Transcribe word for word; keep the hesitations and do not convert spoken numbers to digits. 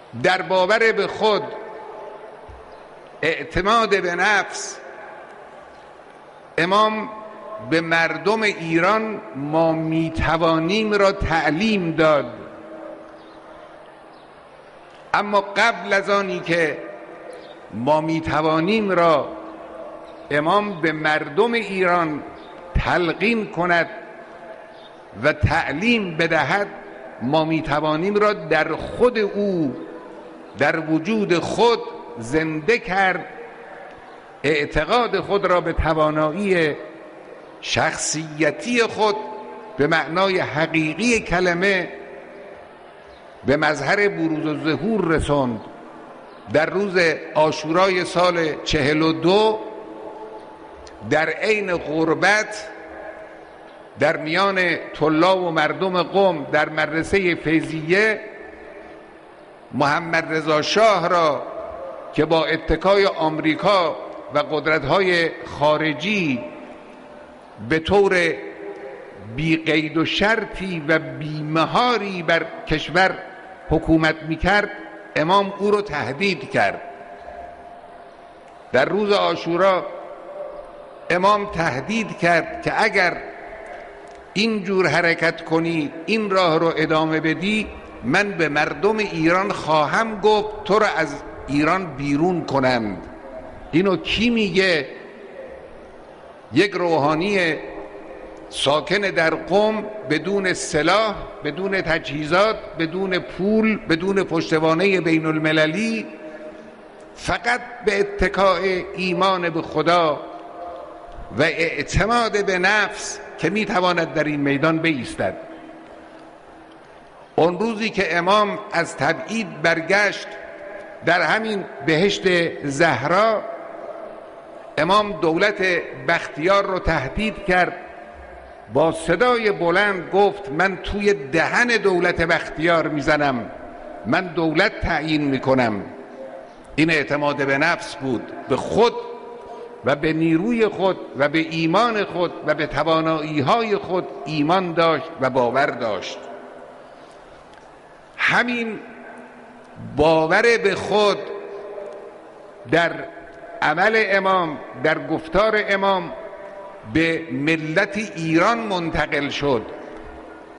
در باور به خود، اعتماد به نفس، امام به مردم ایران ما میتوانیم را تعلیم داد. اما قبل از آنی که ما میتوانیم را امام به مردم ایران تلقین کند و تعلیم بدهد، ما میتوانیم را در خود او، در وجود خود زنده کرد، اعتقاد خود را به توانایی شخصیتی خود به معنای حقیقی کلمه به مظهر بروز و ظهور رساند. در روز عاشورای سال چهل و دو در عین غربت در میان طلاب و مردم قم در مدرسه فیضیه، محمد رضا شاه را که با اتکای آمریکا و قدرت‌های خارجی به طور بی قید و شرطی و بی مهاری بر کشور حکومت می‌کرد، امام او را تهدید کرد. در روز عاشورا امام تهدید کرد که اگر این جور حرکت کنی، این راه رو ادامه بدی، من به مردم ایران خواهم گفت تو را از ایران بیرون کنند. اینو کی میگه؟ یک روحانی ساکن در قم، بدون سلاح، بدون تجهیزات، بدون پول، بدون پشتوانه بین المللی، فقط به اتکای ایمان به خدا و اعتماد به نفس که میتواند در این میدان بایستد. اون روزی که امام از تبعید برگشت در همین بهشت زهرا، امام دولت بختیار رو تهدید کرد، با صدای بلند گفت من توی دهن دولت بختیار میزنم، من دولت تعیین میکنم. این اعتماد به نفس بود، به خود و به نیروی خود و به ایمان خود و به توانایی‌های خود ایمان داشت و باور داشت. همین باور به خود در عمل امام، در گفتار امام به ملت ایران منتقل شد.